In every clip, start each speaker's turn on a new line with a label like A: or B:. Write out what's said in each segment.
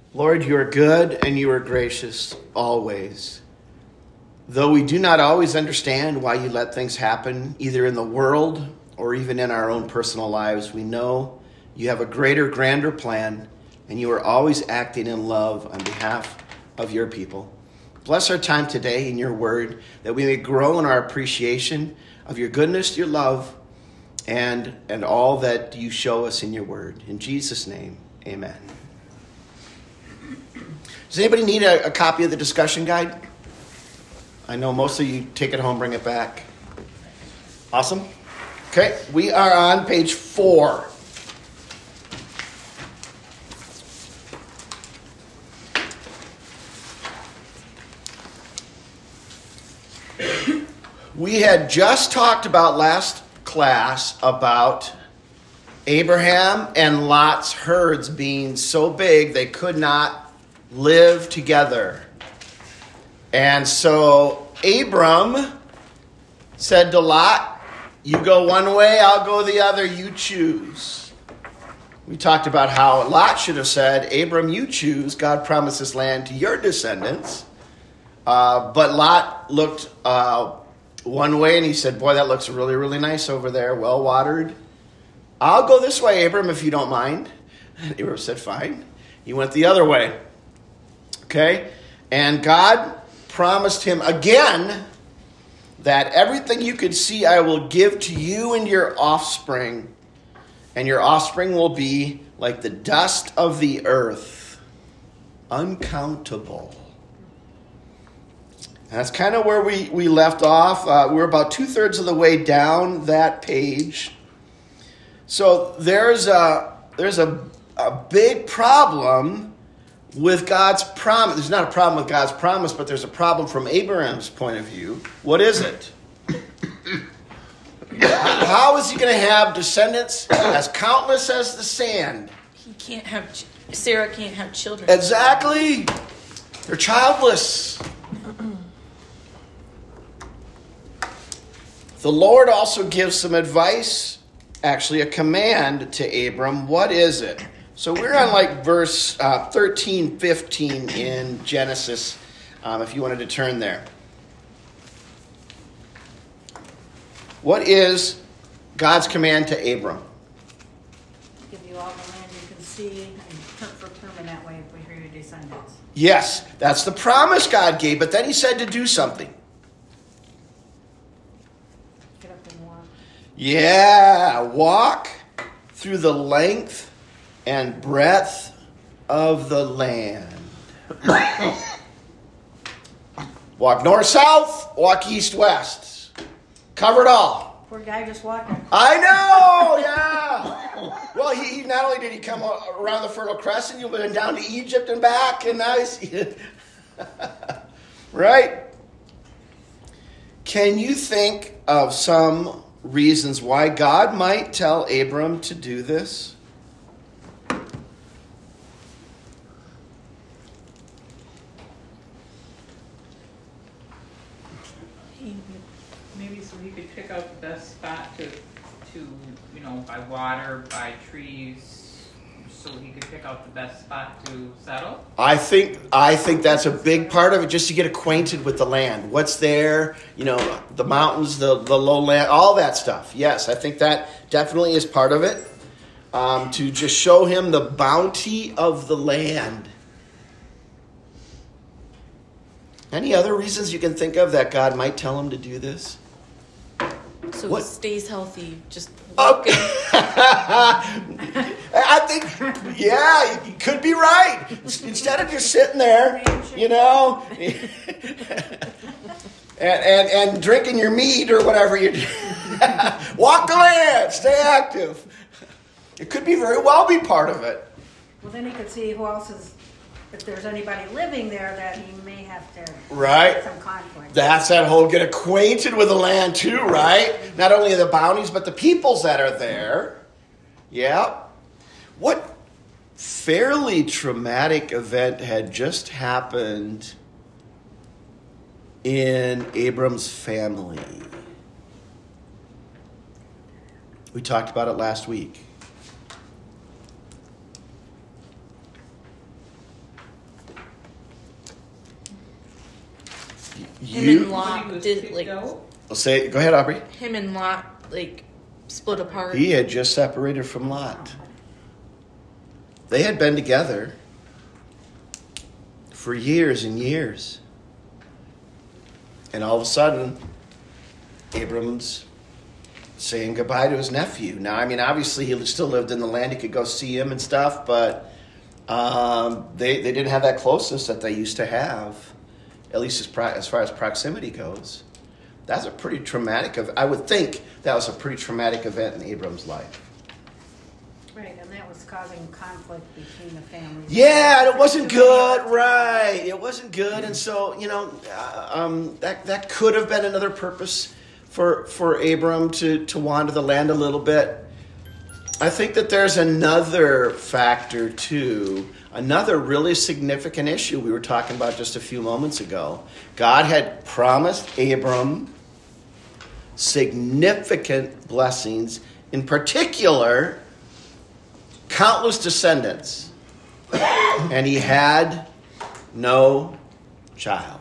A: Lord, you are good and you are gracious always. Though we do not always understand why you let things happen, either in the world or even in our own personal lives, we know you have a greater, grander plan, and you are always acting in love on behalf of your people. Bless our time today in your word, that we may grow in our appreciation of your goodness, your love, and all that you show us in your word. In Jesus' name, amen. Does anybody need a copy of the discussion guide? I know most of you take it home, bring it back. Awesome. Okay, we are on page 4. We had just talked about last class about Abraham and Lot's herds being so big they could not live together. And so Abram said to Lot, you go one way, I'll go the other, you choose. We talked about how Lot should have said, Abram, you choose. God promised this land to your descendants. But Lot looked one way and he said, boy, that looks really, really nice over there, well watered. I'll go this way, Abram, if you don't mind. And Abram said, fine. He went the other way. Okay? And God promised him again that everything you could see I will give to you and your offspring. And your offspring will be like the dust of the earth, uncountable. And that's kind of where we left off. We're about 2/3 of the way down that page. So there's a big problem with God's promise. There's not a problem with God's promise, but there's a problem from Abraham's point of view. What is it? How is he going to have descendants as countless as the sand?
B: Sarah can't have children.
A: Exactly. They're childless. The Lord also gives some advice, actually a command to Abram. What is it? So we're on like verse 13, 15 in Genesis, if you wanted to turn there. What is God's command to Abram?
C: Give you all the land you can see, and term for term in that way for your descendants.
A: Yes, that's the promise God gave, but then he said to do something.
C: Get up and walk.
A: Yeah, walk through the length and breadth of the land. Walk north-south, walk east-west. Cover it all.
C: Poor guy just walking.
A: I know, yeah. Well, he not only did he come around the Fertile Crescent, you went down to Egypt and back, and now he's... Right? Can you think of some reasons why God might tell Abram to do this?
D: Maybe so he could pick out the best spot to by water, by trees, so he could pick out the best spot to settle.
A: I think that's a big part of it, just to get acquainted with the land. What's there, the mountains, the lowland, all that stuff. Yes, I think that definitely is part of it, to just show him the bounty of the land. Any other reasons you can think of that God might tell him to do this?
B: So
A: What?
B: he stays healthy, just
A: Okay.
B: walking.
A: I think, yeah, you could be right. Instead of just sitting there, and drinking your meat or whatever you do. Walk the land, stay active. It could be very well be part of it.
C: Well, then he could see who else is, if there's anybody living there that he may have to
A: Right.
C: some conflict.
A: That's that whole get acquainted with the land too, right? Not only the bounties, but the peoples that are there. Yeah. What fairly traumatic event had just happened in Abram's family? We talked about it last week.
B: him and
D: When
B: Lot
D: he was
B: did
D: kicked
B: like
D: out?
A: Go ahead, Aubrey.
B: him and Lot like split apart.
A: He had just separated from Lot. They had been together for years and years. And all of a sudden, Abram's saying goodbye to his nephew. Now, I mean, obviously he still lived in the land. He could go see him and stuff, but they didn't have that closeness that they used to have, at least as far as proximity goes. That's a pretty traumatic I would think that was a pretty traumatic event in Abram's life.
C: Right, and that was causing conflict between the families.
A: Yeah, it wasn't good, right? It wasn't good, and so that could have been another purpose for Abram to wander the land a little bit. I think that there's another factor too, another really significant issue we were talking about just a few moments ago. God had promised Abram significant blessings, in particular, countless descendants, and he had no child.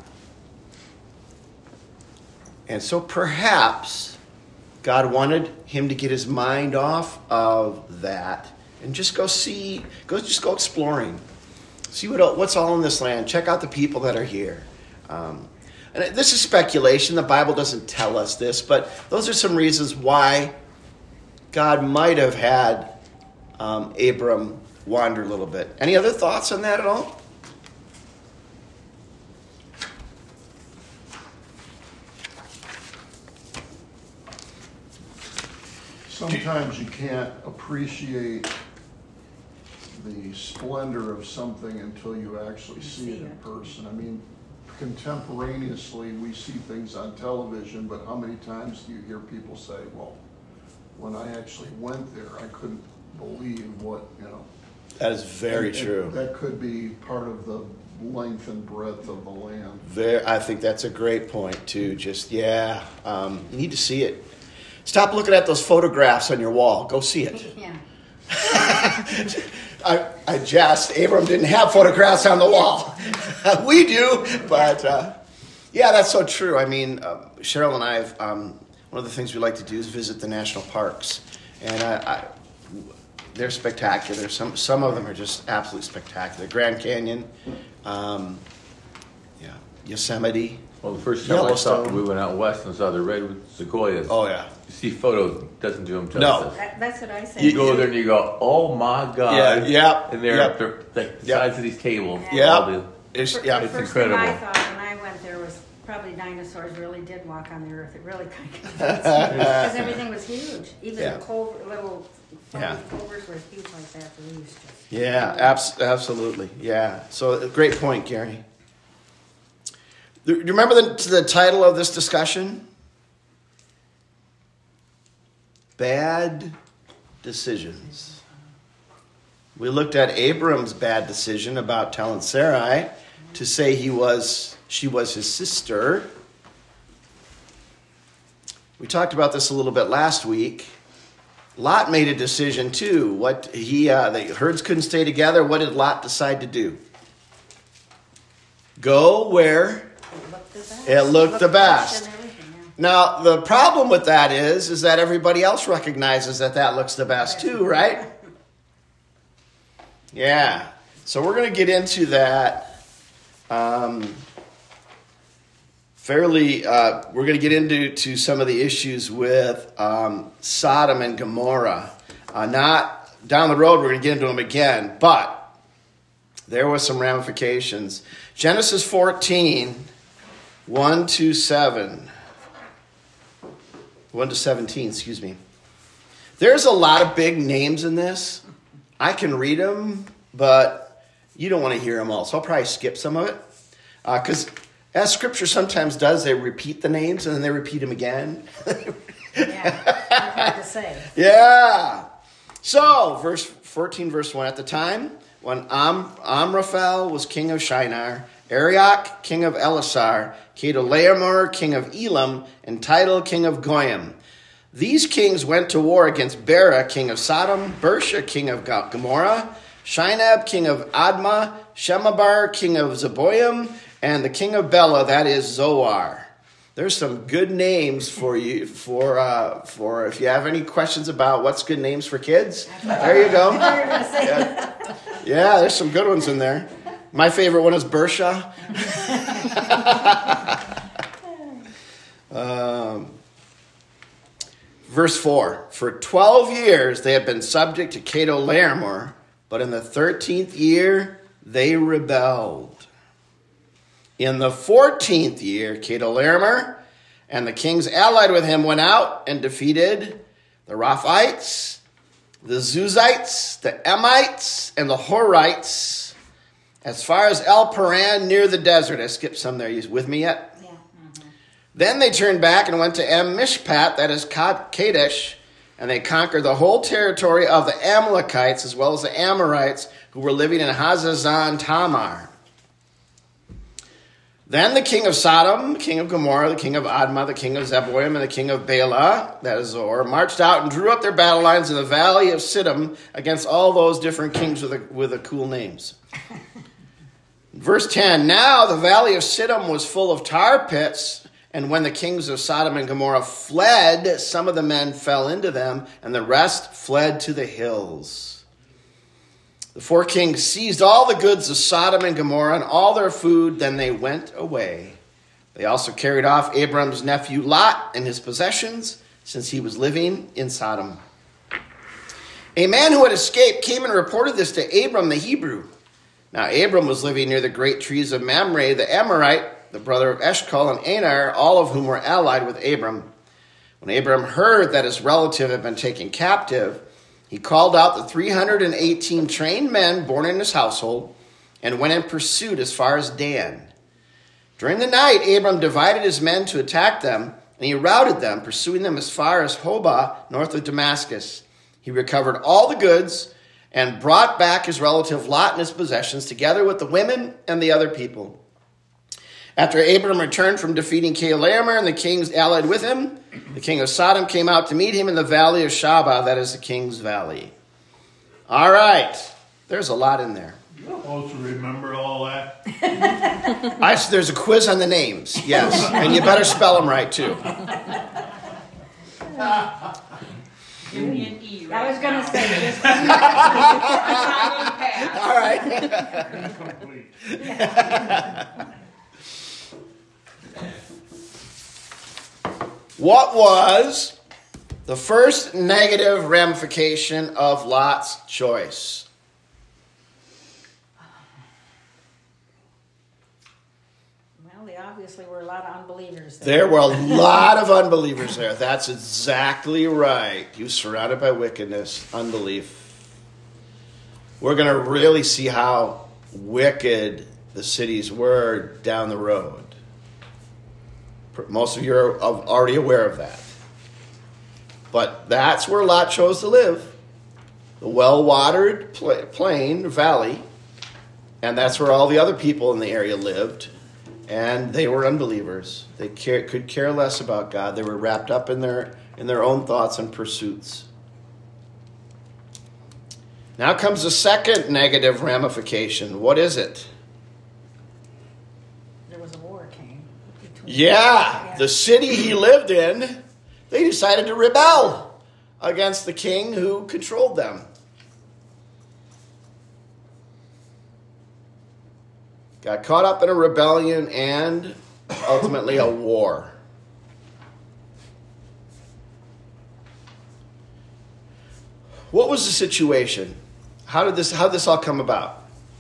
A: And so perhaps God wanted him to get his mind off of that and just go exploring. See what's all in this land. Check out the people that are here. And this is speculation. The Bible doesn't tell us this, but those are some reasons why God might have had Abram wander a little bit. Any other thoughts on that at all?
E: Sometimes you can't appreciate the splendor of something until you actually see it in person. I mean, contemporaneously, we see things on television, but how many times do you hear people say, well, when I actually went there, I couldn't believe what.
A: That is very true.
E: That could be part of the length and breadth of the land.
A: I think that's a great point, too. You need to see it. Stop looking at those photographs on your wall. Go see it.
C: Yeah.
A: I jest. Abram didn't have photographs on the wall. We do, but that's so true. I mean, Cheryl and I have one of the things we like to do is visit the national parks, and they're spectacular. Some of them are just absolutely spectacular. Grand Canyon, Yosemite.
F: Well, the first time I saw, we went out west and saw the redwood sequoias.
A: Oh yeah.
F: You see photos, doesn't do them justice.
A: No.
C: That's what I said.
F: You go there and you go, oh my God.
A: Yeah.
F: And they're like the size of these tables.
A: Yeah.
F: It's
C: First
F: incredible.
C: thing I thought when I went there was probably dinosaurs really did walk on the earth. It really kind of convinced me because everything was huge. Even the little clovers were huge like that. The leaves just.
A: Yeah, absolutely. Yeah. So great point, Gary. Do you remember the title of this discussion? Bad decisions. We looked at Abram's bad decision about telling Sarai to say she was his sister. We talked about this a little bit last week. Lot made a decision too. The herds couldn't stay together. What did Lot decide to do? Go where it looked the best. Now, the problem with that is that everybody else recognizes that looks the best too, right? Yeah. So we're going to get into that we're going to get into some of the issues with Sodom and Gomorrah. Not down the road, we're going to get into them again, but there was some ramifications. Genesis 14, 1 to 17, excuse me. There's a lot of big names in this. I can read them, but you don't want to hear them all, so I'll probably skip some of it. Because as Scripture sometimes does, they repeat the names and then they repeat them again.
C: Hard to say.
A: Yeah. So, verse 14, verse 1. At the time when Amraphel was king of Shinar, Arioch, king of Elasar, Chedorlaomer, king of Elam, and Tidal, king of Goyim. These kings went to war against Bera, king of Sodom, Bersha, king of Gomorrah, Shinab, king of Admah, Shemabar, king of Zeboim, and the king of Bela, that is Zoar. There's some good names for you for if you have any questions about what's good names for kids. There you go. Yeah, there's some good ones in there. My favorite one is Bersha. Verse 4, for 12 years they have been subject to Chedorlaomer, but in the 13th year they rebelled. In the 14th year, Chedorlaomer and the kings allied with him went out and defeated the Raphites, the Zuzites, the Emites, and the Horites as far as El Paran near the desert. I skipped some there. You with me yet?
C: Yeah.
A: Then they turned back and went to Mishpat, that is Kadesh, and they conquered the whole territory of the Amalekites as well as the Amorites who were living in Hazazon Tamar. Then the king of Sodom, the king of Gomorrah, the king of Admah, the king of Zeboim, and the king of Bela, that is Zoar, marched out and drew up their battle lines in the valley of Siddim against all those different kings with the cool names. Verse 10, now the valley of Siddim was full of tar pits, and when the kings of Sodom and Gomorrah fled, some of the men fell into them, and the rest fled to the hills. The 4 kings seized all the goods of Sodom and Gomorrah and all their food, then they went away. They also carried off Abram's nephew Lot and his possessions, since he was living in Sodom. A man who had escaped came and reported this to Abram the Hebrew. Now Abram was living near the great trees of Mamre the Amorite, the brother of Eshcol and Anar, all of whom were allied with Abram. When Abram heard that his relative had been taken captive, he called out the 318 trained men born in his household and went in pursuit as far as Dan. During the night, Abram divided his men to attack them, and he routed them, pursuing them as far as Hobah, north of Damascus. He recovered all the goods and brought back his relative Lot and his possessions, together with the women and the other people. After Abram returned from defeating Chedorlaomer and the kings allied with him, the king of Sodom came out to meet him in the valley of Shabah, that is the king's valley. All right. There's a lot in there.
G: You're supposed to remember all that.
A: There's a quiz on the names, yes. And you better spell them right, too.
D: Give me an E right
C: I was going to say this.
A: All right.
G: Incomplete.
A: What was the first negative ramification of Lot's choice?
C: Well, there obviously were a lot of unbelievers there.
A: There were a lot of unbelievers there. That's exactly right. He was surrounded by wickedness, unbelief. We're going to really see how wicked the cities were down the road. Most of you are already aware of that. But that's where Lot chose to live. The well-watered plain, valley. And that's where all the other people in the area lived. And they were unbelievers. They could care less about God. They were wrapped up in their own thoughts and pursuits. Now comes the second negative ramification. What is it?
C: There was a war came.
A: Yeah, the city he lived in, they decided to rebel against the king who controlled them. Got caught up in a rebellion and ultimately a war. What was the situation? How did this all come about?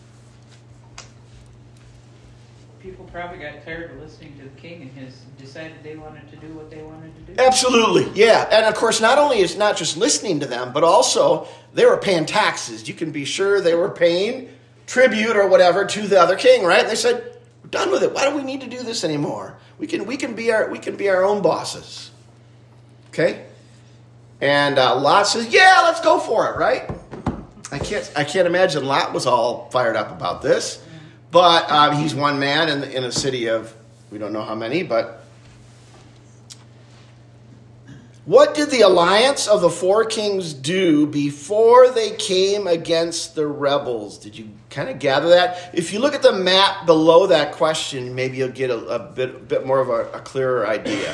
D: People probably got tired of listening to the king and decided they wanted to do what they wanted to do.
A: Absolutely, yeah. And of course, not only is not just listening to them, but also they were paying taxes. You can be sure they were paying tribute or whatever to the other king, right? And they said, "We're done with it. Why do we need to do this anymore? We can be our own bosses." Okay? And Lot says, "Yeah, let's go for it," right? I can't imagine Lot was all fired up about this. But he's one man in a city of, we don't know how many, but What did the alliance of the four kings do before they came against the rebels? Did you kind of gather that? If you look at the map below that question, maybe you'll get a bit more of a clearer idea.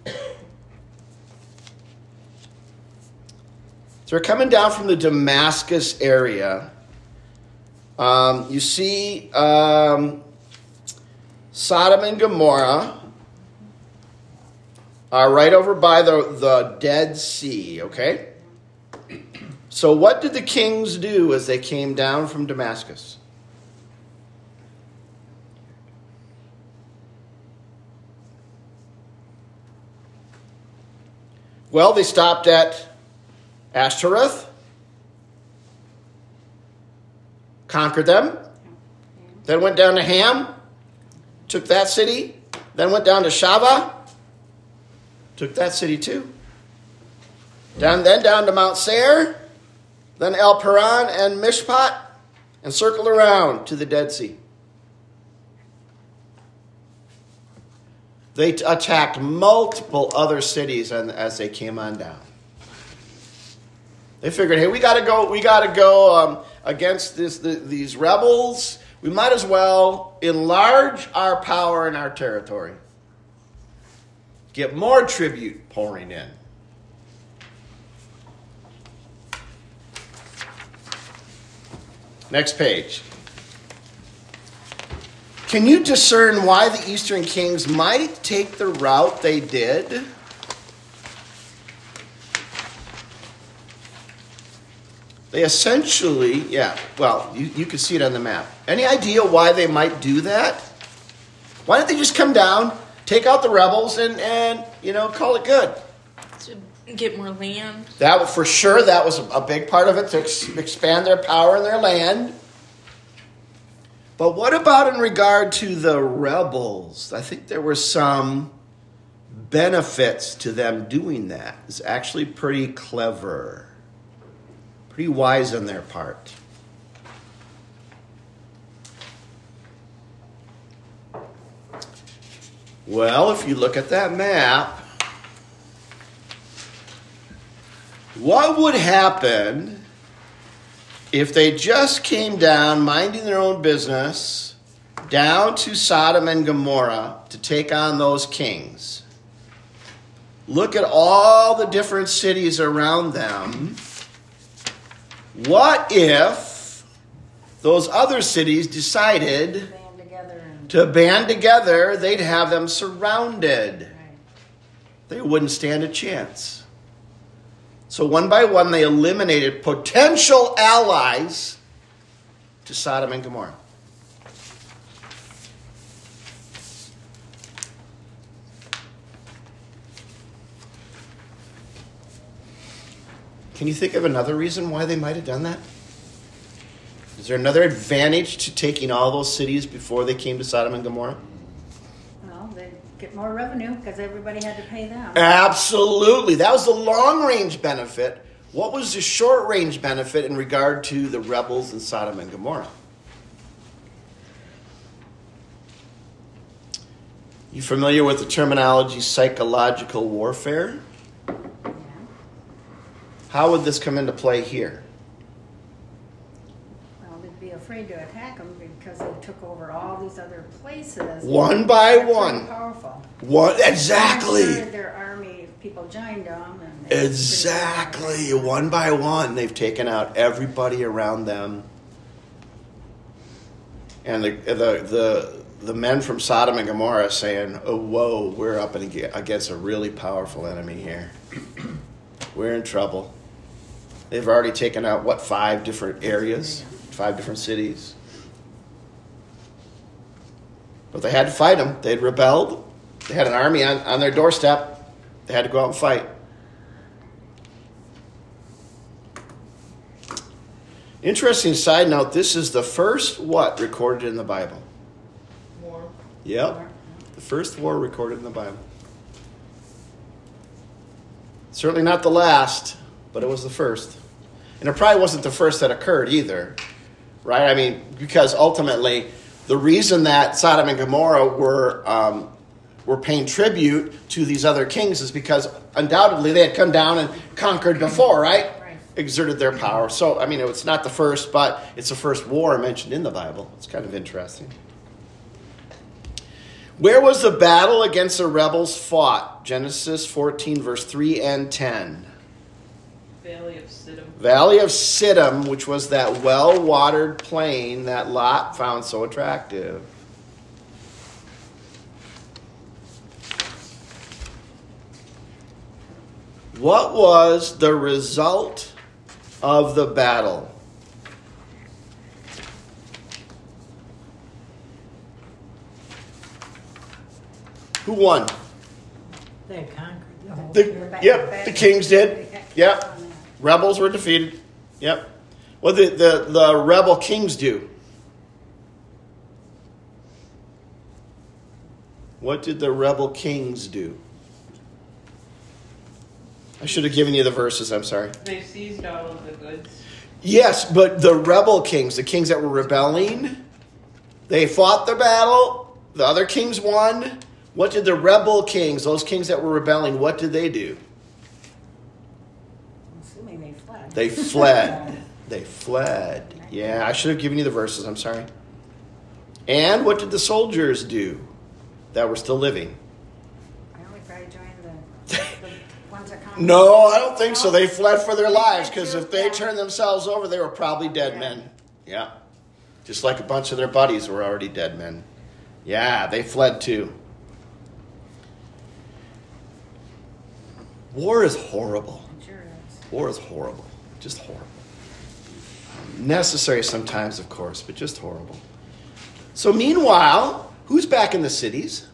A: So they're coming down from the Damascus area. You see Sodom and Gomorrah are right over by the Dead Sea, okay? So what did the kings do as they came down from Damascus? Well, they stopped at Ashtoreth, conquered them, then went down to Ham, took that city, then went down to Shavah, took that city too. Then down to Mount Seir, then El Paran and Mishpat, and circled around to the Dead Sea. They attacked multiple other cities as they came on down. They figured, hey, we got to go against these rebels. We might as well enlarge our power and our territory. Get more tribute pouring in. Next page. Can you discern why the Eastern kings might take the route they did? They essentially, you can see it on the map. Any idea why they might do that? Why don't they just come down, take out the rebels, and call it good?
B: To get more land.
A: That was a big part of it, to expand their power and their land. But what about in regard to the rebels? I think there were some benefits to them doing that. It's actually pretty clever. Pretty wise on their part. Well, if you look at that map, what would happen if they just came down, minding their own business, down to Sodom and Gomorrah to take on those kings? Look at all the different cities around them. What if those other cities decided to band together? They'd have them surrounded.
C: Right.
A: They wouldn't stand a chance. So one by one, they eliminated potential allies to Sodom and Gomorrah. Can you think of another reason why they might have done that? Is there another advantage to taking all those cities before they came to Sodom and Gomorrah?
C: Well, they get more revenue because everybody had to pay them.
A: Absolutely. That was the long-range benefit. What was the short-range benefit in regard to the rebels in Sodom and Gomorrah? You familiar with the terminology psychological warfare?
C: Yeah.
A: How would this come into play here?
C: Well, they'd be afraid to attack them because they took over all these other places.
A: One by
C: They're
A: one.
C: pretty powerful.
A: Exactly.
C: I'm sure their army of people joined them. And
A: Exactly. One by one, they've taken out everybody around them. And the men from Sodom and Gomorrah saying, oh, whoa, we're up against a really powerful enemy here. We're in trouble. They've already taken out, 5 different areas, 5 different cities. But they had to fight them. They'd rebelled. They had an army on their doorstep. They had to go out and fight. Interesting side note, this is the first what recorded in the Bible?
B: War.
A: Yep. The first war recorded in the Bible. Certainly not the last, but it was the first. And it probably wasn't the first that occurred either, right? I mean, because ultimately, the reason that Sodom and Gomorrah were were paying tribute to these other kings is because undoubtedly they had come down and conquered before, right?
C: Right.
A: Exerted their power. So, I mean, it's not the first, but it's the first war mentioned in the Bible. It's kind of interesting. Where was the battle against the rebels fought? Genesis 14, verse 3 and 10.
D: Valley of Siddim.
A: Valley of Siddim, which was that well-watered plain that Lot found so attractive. What was the result of the battle? Who won?
H: They conquered the whole
A: The kings did. Yep. Rebels were defeated. Yep. What did the rebel kings do? What did the rebel kings do? I should have given you the verses, I'm sorry.
D: They seized all of the goods.
A: Yes, but the rebel kings, the kings that were rebelling, they fought the battle. The other kings won. What did the rebel kings, those kings that were rebelling, what did they do?
C: I'm assuming they fled.
A: They fled. They fled. Yeah, I should have given you the verses, I'm sorry. And what did the soldiers do that were still living?
C: I only probably joined the ones that conquered.
A: No, I don't think so. They fled for their lives because if they turned themselves over, they were probably dead men. Yeah. Just like a bunch of their buddies were already dead men. Yeah, they fled too. War is horrible.
C: It sure is.
A: War is horrible. Just horrible. Necessary sometimes, of course, but just horrible. So meanwhile, who's back in the cities?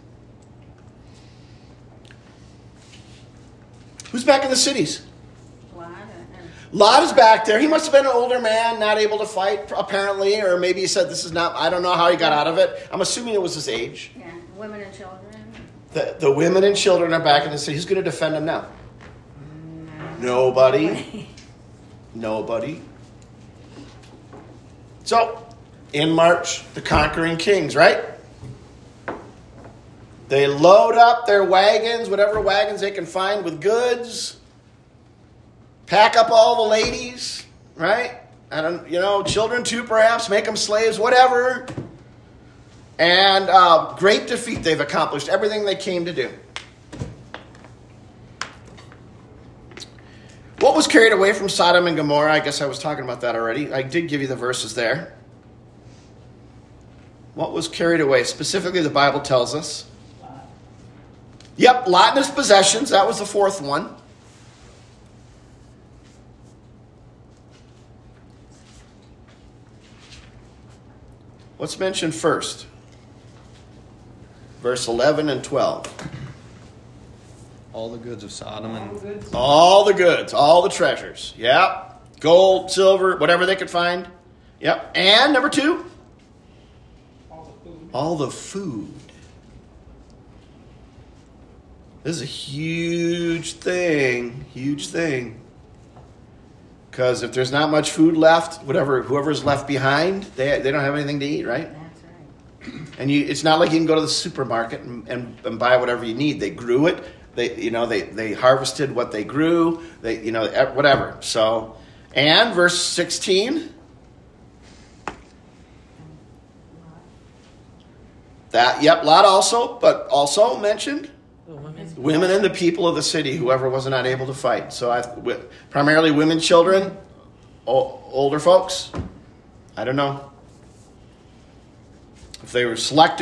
A: Who's back in the cities? Lot is back there. He must have been an older man, not able to fight, apparently, or maybe he said this is not, I don't know how he got out of it. I'm assuming it was his age.
C: Yeah, women and children.
A: The women and children are back in the city. Who's going to defend them now? Nobody. Nobody. So, in march the conquering kings, right? They load up their wagons, whatever wagons they can find with goods. Pack up all the ladies, right? Children too, perhaps. Make them slaves, whatever. And great defeat. They've accomplished everything they came to do. What was carried away from Sodom and Gomorrah? I guess I was talking about that already. I did give you the verses there. What was carried away? Specifically, the Bible tells us. Yep, Lot and his possessions. That was the fourth one. What's mentioned first? Verse 11 and 12.
I: All the goods of Sodom and
A: all the goods, all the treasures. Yep. Gold, silver, whatever they could find. Yep. And number 2? All the food. This is a huge thing. Huge thing. Because if there's not much food left, whoever's left behind, they don't have anything to eat, right?
C: That's right.
A: And it's not like you can go to the supermarket and buy whatever you need. They grew it. They harvested what they grew. Whatever. So, and verse 16. Lot also, but also mentioned women and the people of the city, whoever was not able to fight. So primarily women, children, older folks. I don't know if they were selected.